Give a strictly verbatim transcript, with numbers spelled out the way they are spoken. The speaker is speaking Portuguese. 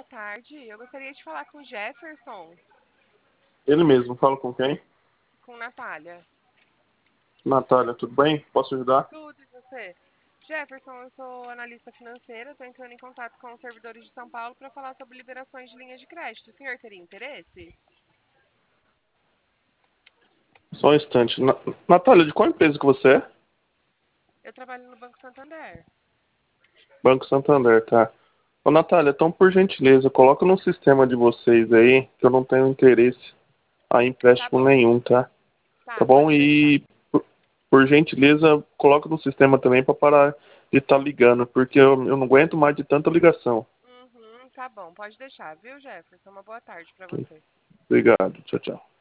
tarde. Eu gostaria de falar com o Jefferson, Ele mesmo, fala com quem? com Natália. Natália, tudo bem? Posso ajudar? Tudo e você? Jefferson, eu sou analista financeira, estou entrando em contato com os servidores de São Paulo para falar sobre liberações de linha de crédito. O senhor teria interesse? Só um instante. Na- Natália, de qual empresa que você é? Eu trabalho no Banco Santander. Banco Santander, tá. Ô, Natália, então, por gentileza, coloca no sistema de vocês aí que eu não tenho interesse a Tá empréstimo bom. nenhum, tá? Tá Tá, bom? pode deixar. E, por, por gentileza, coloca no sistema também para parar de estar ligando, porque eu, eu não aguento mais de tanta ligação. Uhum, tá bom, pode deixar, viu, Jefferson? Uma boa tarde para você. Obrigado. Tchau, tchau.